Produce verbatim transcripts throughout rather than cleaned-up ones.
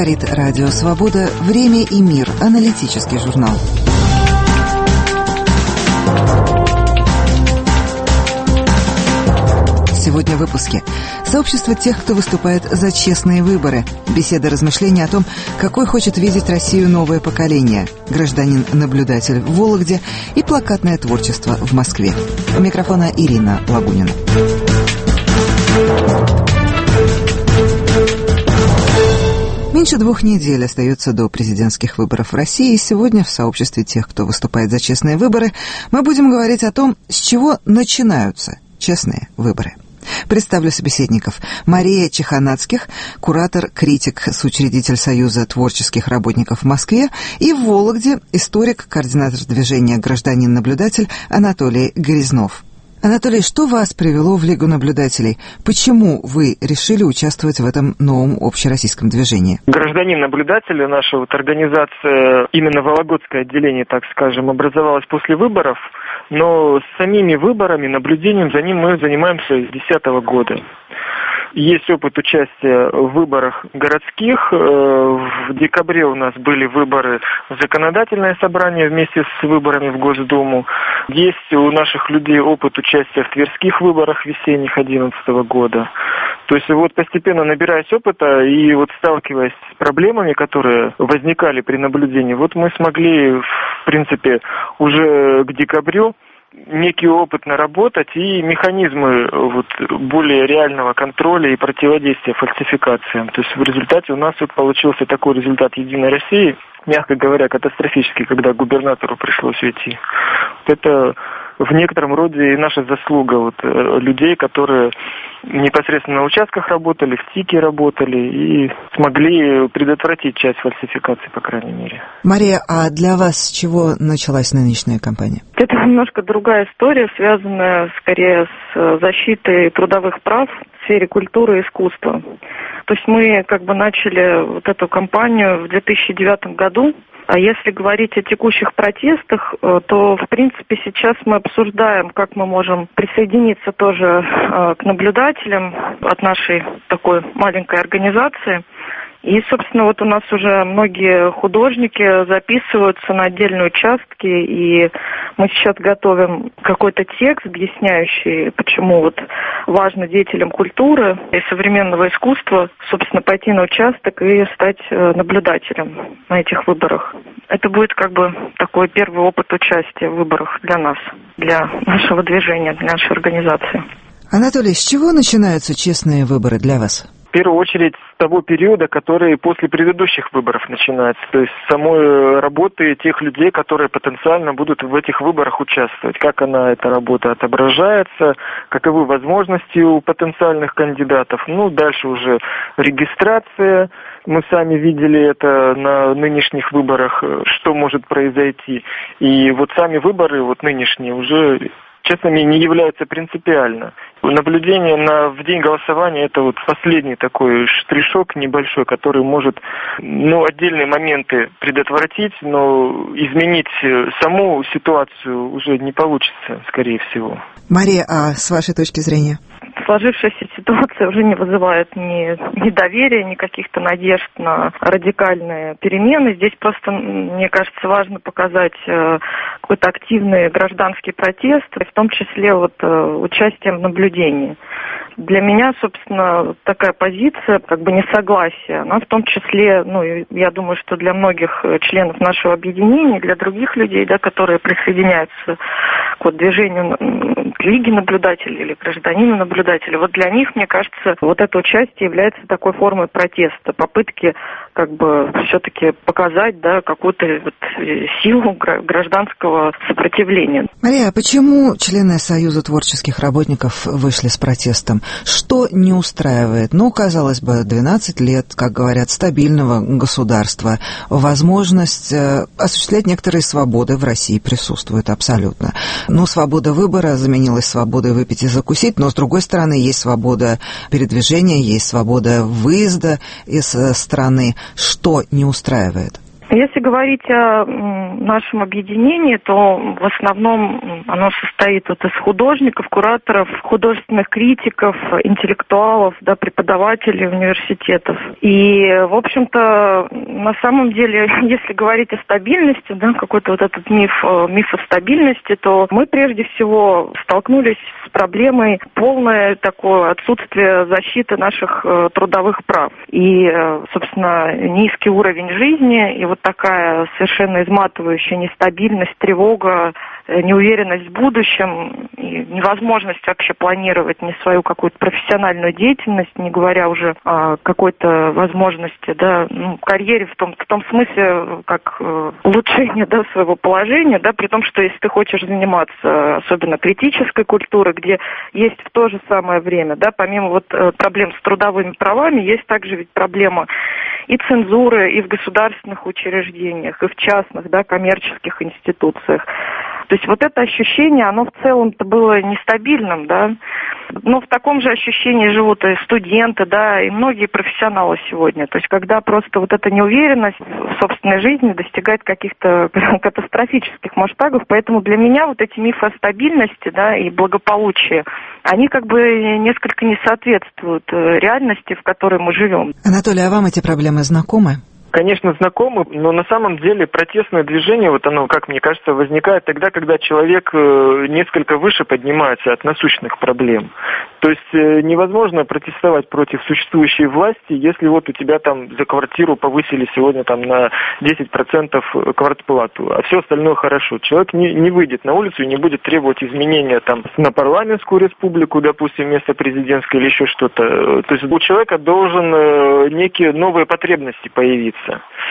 Говорит Радио Свобода. Время и мир. Аналитический журнал. Сегодня в выпуске. Сообщество тех, кто выступает за честные выборы. Беседа, размышления о том, какой хочет видеть Россию новое поколение. Гражданин-наблюдатель в Вологде и плакатное творчество в Москве. У микрофона Ирина Лагунина. Меньше двух недель остается до президентских выборов в России, и сегодня в сообществе тех, кто выступает за честные выборы, мы будем говорить о том, с чего начинаются честные выборы. Представлю собеседников. Мария Чеханацких, куратор-критик, соучредитель Союза творческих работников в Москве, и в Вологде историк, координатор движения «Гражданин-наблюдатель» Анатолий Грязнов. Анатолий, что вас привело в Лигу наблюдателей? Почему вы решили участвовать в этом новом общероссийском движении? Гражданин-наблюдатель, наша вот организация, именно Вологодское отделение, так скажем, образовалась после выборов, но с самими выборами, наблюдением за ним мы занимаемся с две тысячи десятого года. Есть опыт участия в выборах городских. В декабре у нас были выборы в законодательное собрание вместе с выборами в Госдуму. Есть у наших людей опыт участия в тверских выборах весенних две тысячи одиннадцатого года. То есть вот постепенно набираясь опыта и вот сталкиваясь с проблемами, которые возникали при наблюдении, вот мы смогли, в принципе, уже к декабрю некий опыт наработать и механизмы вот более реального контроля и противодействия фальсификациям. То есть в результате у нас вот получился такой результат «Единой России», мягко говоря, катастрофический, когда губернатору пришлось уйти. Вот это в некотором роде и наша заслуга вот, людей, которые непосредственно на участках работали, в ТИКе работали и смогли предотвратить часть фальсификаций, по крайней мере. Мария, а для вас с чего началась нынешняя кампания? Это немножко другая история, связанная скорее с защитой трудовых прав в сфере культуры и искусства. То есть мы как бы начали вот эту кампанию в две тысячи девятом году. А если говорить о текущих протестах, то, в принципе, сейчас мы обсуждаем, как мы можем присоединиться тоже к наблюдателям от нашей такой маленькой организации. И, собственно, вот у нас уже многие художники записываются на отдельные участки, и мы сейчас готовим какой-то текст, объясняющий, почему вот важно деятелям культуры и современного искусства, собственно, пойти на участок и стать наблюдателем на этих выборах. Это будет как бы такой первый опыт участия в выборах для нас, для нашего движения, для нашей организации. Анатолий, с чего начинаются честные выборы для вас? В первую очередь с того периода, который после предыдущих выборов начинается, то есть самой работы тех людей, которые потенциально будут в этих выборах участвовать. Как она, эта работа отображается, каковы возможности у потенциальных кандидатов. Ну, дальше уже регистрация. Мы сами видели это на нынешних выборах, что может произойти. И вот сами выборы, вот нынешние, уже честными не являются принципиально. Наблюдение на, в день голосования – это вот последний такой штришок небольшой, который может, ну, отдельные моменты предотвратить, но изменить саму ситуацию уже не получится, скорее всего. Мария, а с вашей точки зрения? Сложившаяся ситуация уже не вызывает ни, ни доверия, ни каких-то надежд на радикальные перемены. Здесь просто, мне кажется, важно показать какой-то активный гражданский протест, в том числе вот участием в наблюдении. Для меня, собственно, такая позиция, как бы несогласия, она в том числе, ну, я думаю, что для многих членов нашего объединения, для других людей, да, которые присоединяются к вот движению Лиги наблюдателей или гражданина-наблюдателя, вот для них, мне кажется, вот это участие является такой формой протеста, попытки как бы все-таки показать, да, какую-то вот силу гражданского сопротивления. Мария, а почему члены Союза творческих работников вышли с протестом? Что не устраивает? Ну, казалось бы, двенадцать лет, как говорят, стабильного государства, возможность осуществлять некоторые свободы в России присутствует абсолютно. Ну, свобода выбора заменилась свободой выпить и закусить, но, с другой стороны, есть свобода передвижения, есть свобода выезда из страны. Что не устраивает? Если говорить о нашем объединении, то в основном оно состоит вот из художников, кураторов, художественных критиков, интеллектуалов, да, преподавателей университетов. И, в общем-то, на самом деле, если говорить о стабильности, да, какой-то вот этот миф, миф о стабильности, то мы прежде всего столкнулись с проблемой полное такое отсутствие защиты наших трудовых прав. И, собственно, низкий уровень жизни, и вот такая совершенно изматывающая нестабильность, тревога, неуверенность в будущем, и невозможность вообще планировать ни свою какую-то профессиональную деятельность, не говоря уже о какой-то возможности, да, ну, карьере в том, в том смысле, как э, улучшение, да, своего положения, да, при том, что если ты хочешь заниматься особенно критической культурой, где есть в то же самое время, да, помимо вот э, проблем с трудовыми правами, есть также ведь проблема и цензуры, и в государственных учреждениях, и в частных, да, коммерческих институциях. То есть вот это ощущение, оно в целом-то было нестабильным, да, но в таком же ощущении живут и студенты, да, и многие профессионалы сегодня. То есть когда просто вот эта неуверенность в собственной жизни достигает каких-то катастрофических масштабов, поэтому для меня вот эти мифы о стабильности, да, и благополучии, они как бы несколько не соответствуют реальности, в которой мы живем. Анатолий, а вам эти проблемы знакомы? Конечно, знакомы, но на самом деле протестное движение, вот оно, как мне кажется, возникает тогда, когда человек несколько выше поднимается от насущных проблем. То есть невозможно протестовать против существующей власти, если вот у тебя там за квартиру повысили сегодня там на десять процентов квартплату, а все остальное хорошо. Человек не, не выйдет на улицу и не будет требовать изменения там на парламентскую республику, допустим, вместо президентской или еще что-то. То есть у человека должен некие новые потребности появиться,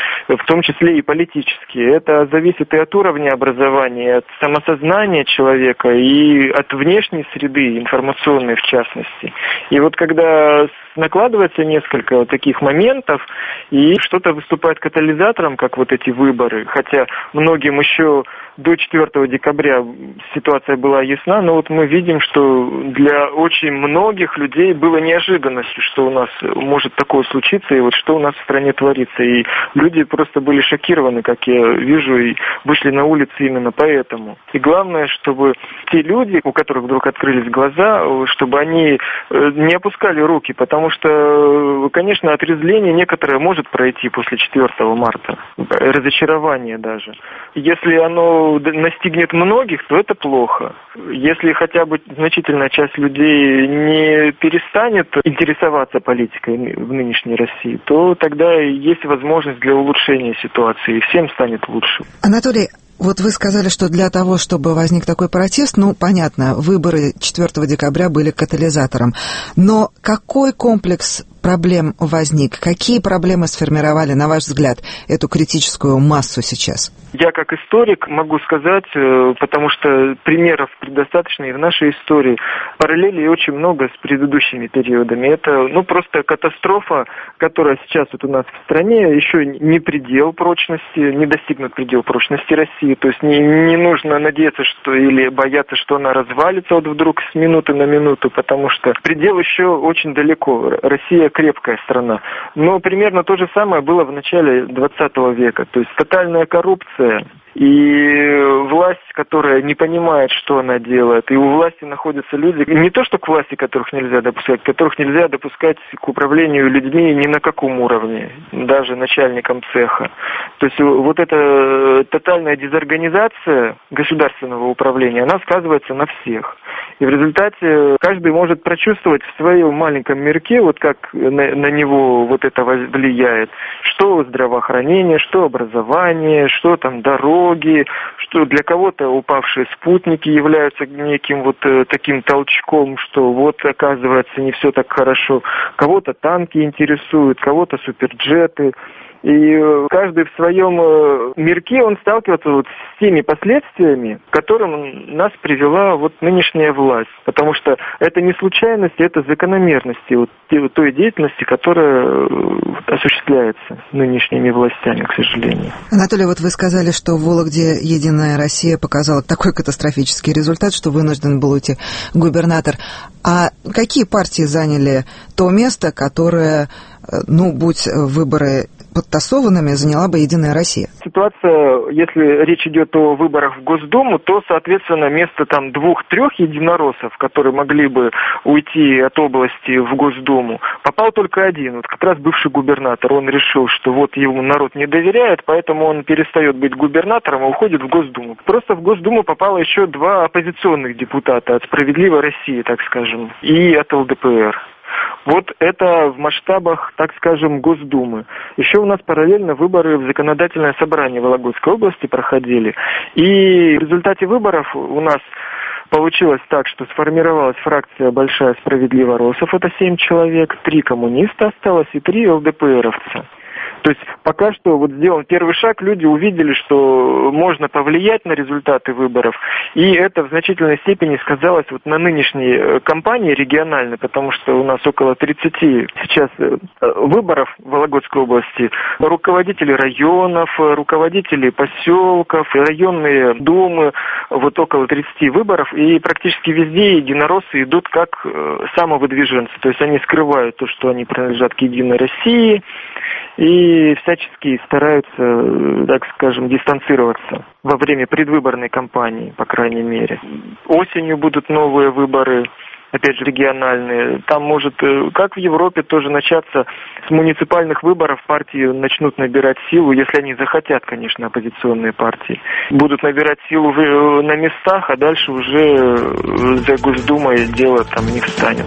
в том числе и политические. Это зависит и от уровня образования, от самосознания человека и от внешней среды, информационной в частности. И вот когда накладывается несколько вот таких моментов, и что-то выступает катализатором, как вот эти выборы, хотя многим еще до четвёртого декабря ситуация была ясна, но вот мы видим, что для очень многих людей было неожиданностью, что у нас может такое случиться, и вот что у нас в стране творится. И люди просто были шокированы, как я вижу, и вышли на улицы именно поэтому. И главное, чтобы те люди, у которых вдруг открылись глаза, чтобы они не опускали руки, потому что, конечно, отрезвление некоторое может пройти после четвёртого марта, разочарование даже. Если оно настигнет многих, то это плохо. Если хотя бы значительная часть людей не перестанет интересоваться политикой в нынешней России, то тогда есть возможность для улучшения ситуации, и всем станет лучше. Анатолий, вот вы сказали, что для того, чтобы возник такой протест, ну, понятно, выборы четвёртого декабря были катализатором. Но какой комплекс проблем возник? Какие проблемы сформировали, на ваш взгляд, эту критическую массу сейчас? Я как историк могу сказать, потому что примеров предостаточно и в нашей истории. Параллелей очень много с предыдущими периодами. Это, ну, просто катастрофа, которая сейчас вот у нас в стране, еще не предел прочности, не достигнут предел прочности России. То есть не, не нужно надеяться, что или бояться, что она развалится вот вдруг с минуты на минуту, потому что предел еще очень далеко. Россия крепкая страна. Но примерно то же самое было в начале двадцатого века. То есть тотальная коррупция и власть, которая не понимает, что она делает. И у власти находятся люди, не то что к власти, которых нельзя допускать, которых нельзя допускать к управлению людьми ни на каком уровне, даже начальником цеха. То есть вот эта тотальная дезорганизация государственного управления, она сказывается на всех. И в результате каждый может прочувствовать в своем маленьком мирке, вот как на, на него вот это влияет, что здравоохранение, что образование, что там дороги, что для кого-то упавшие спутники являются неким вот таким толчком, что вот оказывается не все так хорошо. Кого-то танки интересуют, кого-то суперджеты. И каждый в своем мирке, он сталкивается вот с теми последствиями, к которым нас привела вот нынешняя власть. Потому что это не случайность, это закономерности вот той деятельности, которая осуществляется нынешними властями, к сожалению. Анатолий, вот вы сказали, что в Вологде «Единая Россия» показала такой катастрофический результат, что вынужден был уйти губернатор. А какие партии заняли то место, которое, ну, будь выборы подтасованными заняла бы «Единая Россия». Ситуация, если речь идет о выборах в Госдуму, то, соответственно, вместо там двух-трех единороссов, которые могли бы уйти от области в Госдуму, попал только один. Вот как раз бывший губернатор. Он решил, что вот ему народ не доверяет, поэтому он перестает быть губернатором и уходит в Госдуму. Просто в Госдуму попало еще два оппозиционных депутата от «Справедливой России», так скажем, и от эл дэ пэ эр. Вот это в масштабах, так скажем, Госдумы. Еще у нас параллельно выборы в законодательное собрание Вологодской области проходили. И в результате выборов у нас получилось так, что сформировалась фракция «Большая справедливороссов», это семь человек, три коммуниста осталось и три эл дэ пэ эровца. То есть пока что вот сделан первый шаг, люди увидели, что можно повлиять на результаты выборов, и это в значительной степени сказалось вот на нынешней кампании региональной, потому что у нас около тридцати сейчас выборов в Вологодской области. Руководители районов, руководители поселков, районные думы, вот около тридцати выборов, и практически везде единороссы идут как самовыдвиженцы, то есть они скрывают то, что они принадлежат к «Единой России», и всячески стараются, так скажем, дистанцироваться во время предвыборной кампании, по крайней мере. Осенью будут новые выборы, опять же, региональные. Там может, как в Европе, тоже начаться с муниципальных выборов. Партии начнут набирать силу, если они захотят, конечно, оппозиционные партии. Будут набирать силу на местах, а дальше уже за Госдумой дело там не встанет.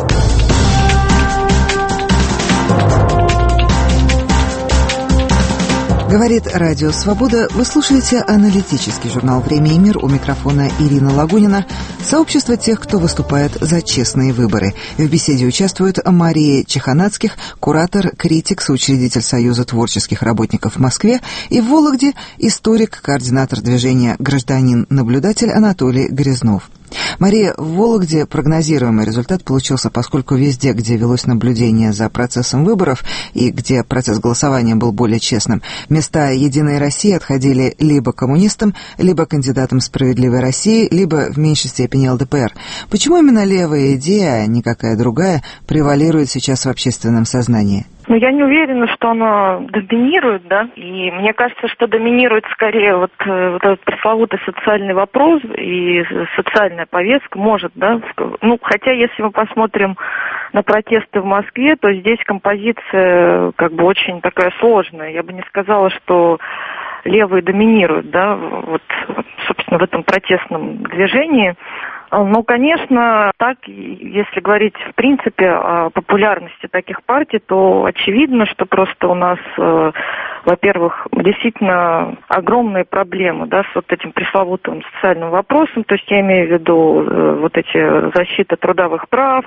Говорит Радио Свобода. Вы слушаете аналитический журнал «Время и мир». У микрофона Ирина Лагунина. Сообщество тех, кто выступает за честные выборы. В беседе участвуют Мария Чеханацких, куратор, критик, соучредитель Союза творческих работников в Москве, и в Вологде историк, координатор движения «Гражданин-наблюдатель» Анатолий Грязнов. Мария, в Вологде прогнозируемый результат получился, поскольку везде, где велось наблюдение за процессом выборов и где процесс голосования был более честным, места «Единой России» отходили либо коммунистам, либо кандидатам «Справедливой России», либо в меньшей степени эл дэ пэ эр. Почему именно левая идея, а никакая другая, превалирует сейчас в общественном сознании? Ну, я не уверена, что она доминирует, да, и мне кажется, что доминирует скорее вот, вот этот пресловутый социальный вопрос и социальная повестка, может, да, ну, хотя если мы посмотрим на протесты в Москве, то здесь композиция как бы очень такая сложная, я бы не сказала, что левые доминируют, да, вот, собственно, в этом протестном движении. Ну, конечно, так, если говорить в принципе о популярности таких партий, то очевидно, что просто у нас, э, во-первых, действительно огромные проблемы, да, с вот этим пресловутым социальным вопросом, то есть я имею в виду э, вот эти защита трудовых прав,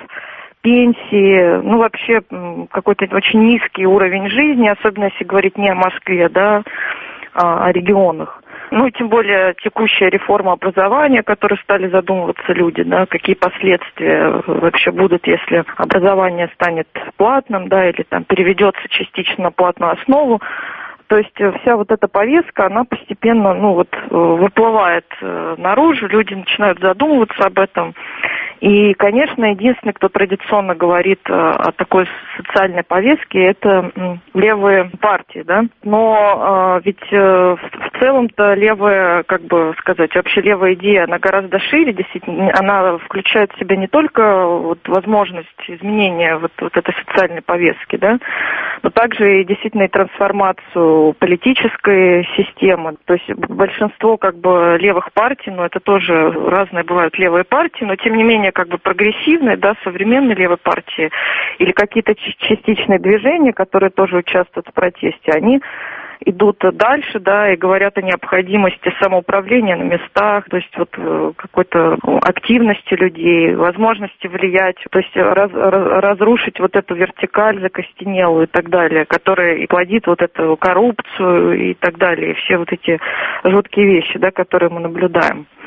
пенсии, ну, вообще какой-то очень низкий уровень жизни, особенно если говорить не о Москве, да, а о регионах. Ну, и тем более текущая реформа образования, о которой стали задумываться люди, да, какие последствия вообще будут, если образование станет платным, да, или там переведется частично на платную основу. То есть вся вот эта повестка, она постепенно, ну, вот, выплывает наружу, люди начинают задумываться об этом. И, конечно, единственный, кто традиционно говорит о такой социальной повестке, это левые партии, да. Но э, ведь э, в целом-то левая, как бы сказать, вообще левая идея, она гораздо шире, действительно, она включает в себя не только вот возможность изменения вот, вот этой социальной повестки, да, но также и действительно и трансформацию политической системы. То есть большинство как бы левых партий, но это тоже разные бывают левые партии, но тем не менее как бы прогрессивные, да, современные левые партии или какие-то частичные движения, которые тоже участвуют в протесте, они идут дальше, да, и говорят о необходимости самоуправления на местах, то есть вот какой-то активности людей, возможности влиять, то есть раз, разрушить вот эту вертикаль закостенелую и так далее, которая и плодит вот эту коррупцию и так далее, и все вот эти жуткие вещи, да, которые мы наблюдаем.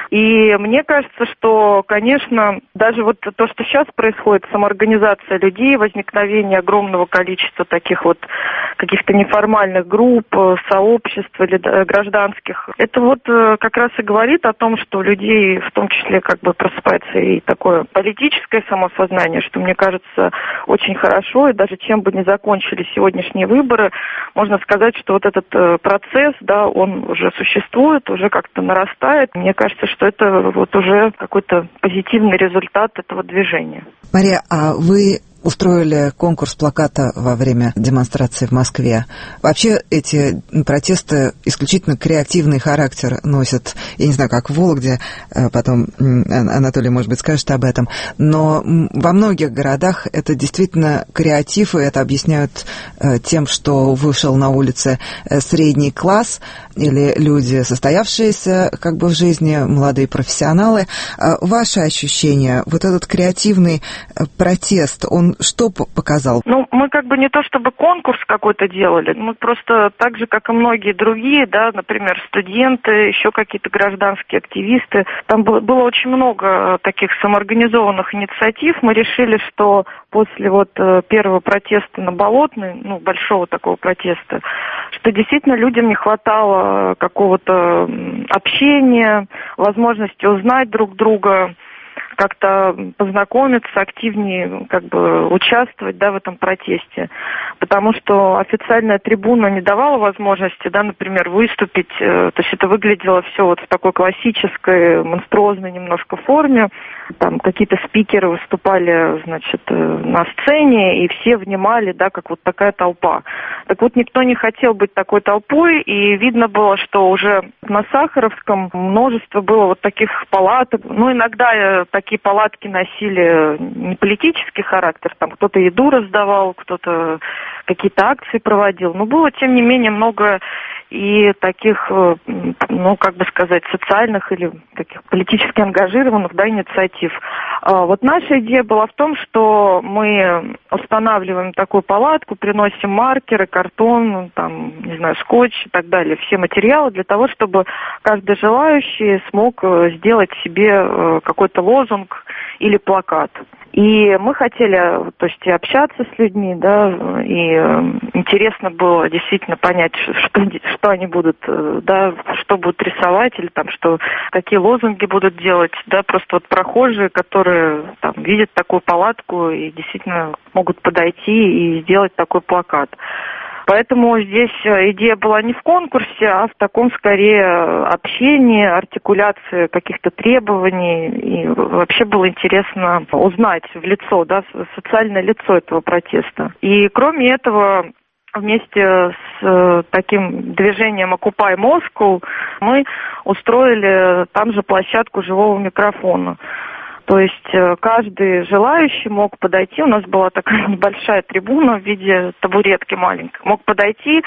И мне кажется, что, конечно, даже вот то, что сейчас происходит, самоорганизация людей, возникновение огромного количества таких вот каких-то неформальных групп, сообществ или гражданских, это вот как раз и говорит о том, что у людей в том числе как бы просыпается и такое политическое самосознание, что, мне кажется, очень хорошо, и даже чем бы ни закончились сегодняшние выборы, можно сказать, что вот этот процесс, да, он уже существует, уже как-то нарастает. Мне кажется, что это вот уже какой-то позитивный результат этого движения. Мария, а вы устроили конкурс плаката во время демонстрации в Москве. Вообще эти протесты исключительно креативный характер носят. Я не знаю, как в Вологде, потом Анатолий, может быть, скажет об этом, но во многих городах это действительно креатив, и это объясняют тем, что вышел на улицы средний класс или люди, состоявшиеся как бы в жизни, молодые профессионалы. Ваши ощущения, вот этот креативный протест, он что показал? Ну, мы как бы не то чтобы конкурс какой-то делали, мы просто так же, как и многие другие, да, например, студенты, еще какие-то гражданские активисты, там было, было очень много таких самоорганизованных инициатив. Мы решили, что после вот первого протеста на Болотной, ну, большого такого протеста, что действительно людям не хватало какого-то общения, возможности узнать друг друга, как-то познакомиться, активнее как бы участвовать, да, в этом протесте. Потому что официальная трибуна не давала возможности, да, например, выступить. То есть это выглядело все вот в такой классической, монструозной немножко форме. Там какие-то спикеры выступали, значит, на сцене, и все внимали, да, как вот такая толпа. Так вот, никто не хотел быть такой толпой, и видно было, что уже на Сахаровском множество было вот таких палаток. Ну, иногда такие палатки носили не политический характер, там кто-то еду раздавал, кто-то какие-то акции проводил. Но было, тем не менее, много и таких, ну, как бы сказать, социальных или таких политически ангажированных, да, инициатив. Вот наша идея была в том, что мы устанавливаем такую палатку, приносим маркеры, картон, там, не знаю, скотч и так далее, все материалы для того, чтобы каждый желающий смог сделать себе какой-то лозунг или плакат. И мы хотели, то есть, и общаться с людьми, да, и интересно было действительно понять, что, что они будут, да, что будут рисовать, или там, что, какие лозунги будут делать, да, просто вот прохожие, которые там видят такую палатку и действительно могут подойти и сделать такой плакат. Поэтому здесь идея была не в конкурсе, а в таком, скорее, общении, артикуляции каких-то требований. И вообще было интересно узнать в лицо, да, социальное лицо этого протеста. И кроме этого, вместе с таким движением «Окупай Москву» мы устроили там же площадку живого микрофона. То есть каждый желающий мог подойти, у нас была такая небольшая трибуна в виде табуретки маленькой, мог подойти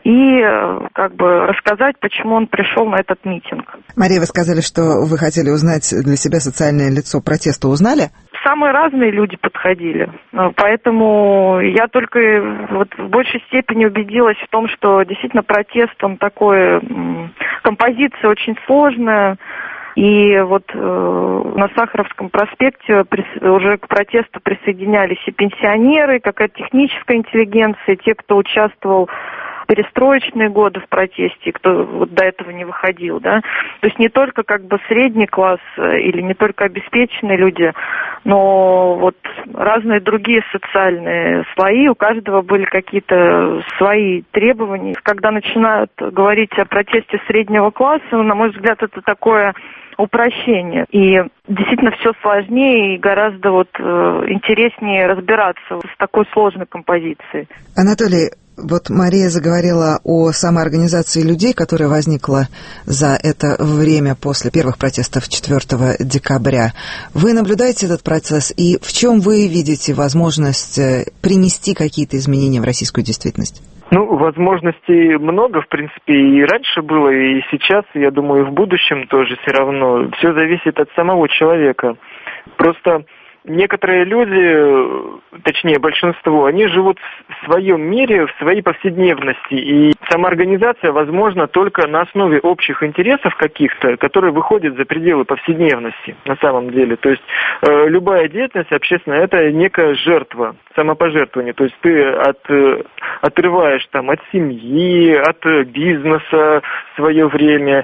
и как бы рассказать, почему он пришел на этот митинг. Мария, вы сказали, что вы хотели узнать для себя социальное лицо протеста. Узнали? Самые разные люди подходили, поэтому я только вот в большей степени убедилась в том, что действительно протест, он такой, композиция очень сложная. И вот э, на Сахаровском проспекте прис, уже к протесту присоединялись и пенсионеры, какая-то техническая интеллигенция, те, кто участвовал в перестроечные годы в протесте, кто вот до этого не выходил, да. То есть не только как бы средний класс или не только обеспеченные люди, но вот разные другие социальные слои, у каждого были какие-то свои требования. Когда начинают говорить о протесте среднего класса, на мой взгляд, это такое упрощение. И действительно все сложнее и гораздо вот э, интереснее разбираться с такой сложной композицией. Анатолий, вот Мария заговорила о самоорганизации людей, которая возникла за это время после первых протестов четвёртого декабря. Вы наблюдаете этот процесс, и в чем вы видите возможность принести какие-то изменения в российскую действительность? Ну, возможностей много, в принципе, и раньше было, и сейчас, я думаю, и в будущем тоже все равно. Все зависит от самого человека. Просто некоторые люди, точнее большинство, они живут в своем мире, в своей повседневности, и самоорганизация возможна только на основе общих интересов каких-то, которые выходят за пределы повседневности на самом деле. То есть э, любая деятельность общественная – это некая жертва, самопожертвование. То есть ты от, э, отрываешь там от семьи, от бизнеса свое время,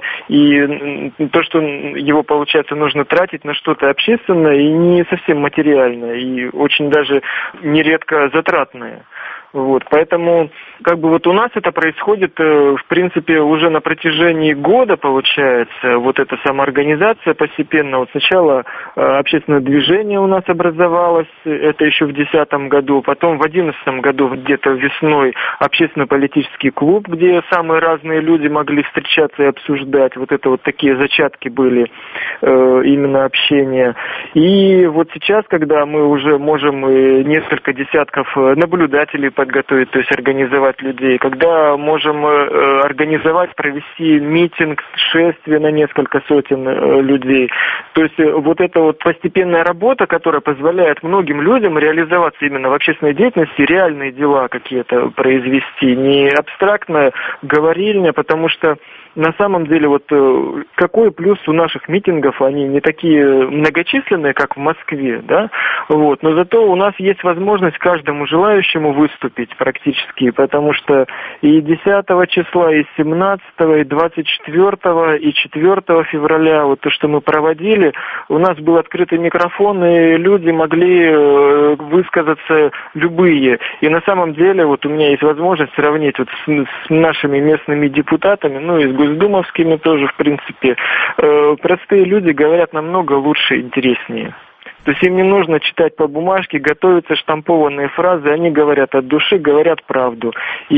и то, что его, получается, нужно тратить на что-то общественное и не совсем материальное, и очень даже нередко затратное. Вот, поэтому, как бы вот у нас это происходит, в принципе, уже на протяжении года, получается, вот эта самоорганизация постепенно. Вот сначала общественное движение у нас образовалось, это еще в две тысячи десятом году, потом в две тысячи одиннадцатом году, где-то весной, общественно-политический клуб, где самые разные люди могли встречаться и обсуждать. Вот это вот такие зачатки были именно общения. И вот сейчас, когда мы уже можем несколько десятков наблюдателей подготовить, то есть организовать людей, когда можем э, организовать, провести митинг, шествие на несколько сотен э, людей. То есть э, вот эта вот постепенная работа, которая позволяет многим людям реализоваться именно в общественной деятельности, реальные дела какие-то произвести, не абстрактно говорильня, потому что на самом деле, вот какой плюс у наших митингов, они не такие многочисленные, как в Москве, да, вот, но зато у нас есть возможность каждому желающему выступить практически, потому что и десятого числа, и семнадцатого, и двадцать четвёртого, и четвёртого февраля, вот то, что мы проводили, у нас был открытый микрофон, и люди могли высказаться любые, и на самом деле, вот у меня есть возможность сравнить вот с, с нашими местными депутатами, ну, и с госдумовскими тоже, в принципе, э, простые люди говорят намного лучше и интереснее. То есть им не нужно читать по бумажке, готовятся штампованные фразы, они говорят от души, говорят правду.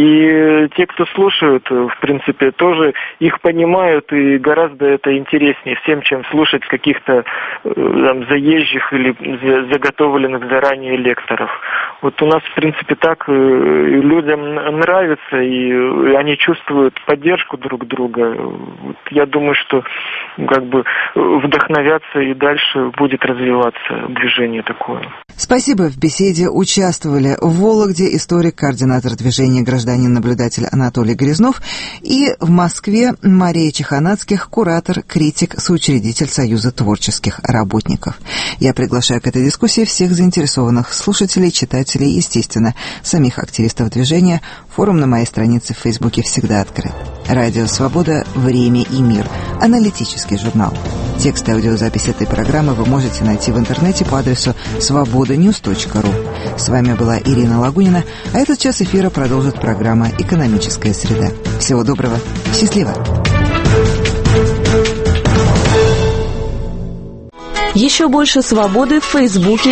И те, кто слушают, в принципе, тоже их понимают, и гораздо это интереснее всем, чем слушать каких-то там заезжих или заготовленных заранее лекторов. Вот у нас, в принципе, так людям нравится, и они чувствуют поддержку друг друга. Вот я думаю, что как бы вдохновятся и дальше будет развиваться движение такое. Спасибо. В беседе участвовали в Вологде историк, координатор движения «Гражданин-наблюдатель» Анатолий Грязнов и в Москве Мария Чеханацких, куратор, критик, соучредитель Союза творческих работников. Я приглашаю к этой дискуссии всех заинтересованных слушателей, читателей, естественно, самих активистов движения. Форум на моей странице в Фейсбуке всегда открыт. Радио «Свобода. Время и мир». Аналитический журнал. Текст и аудиозапись этой программы вы можете найти в интернете по адресу свобода ньюс точка ру. С вами была Ирина Лагунина, а этот час эфира продолжит программа «Экономическая среда». Всего доброго. Счастливо. Еще больше свободы в Фейсбуке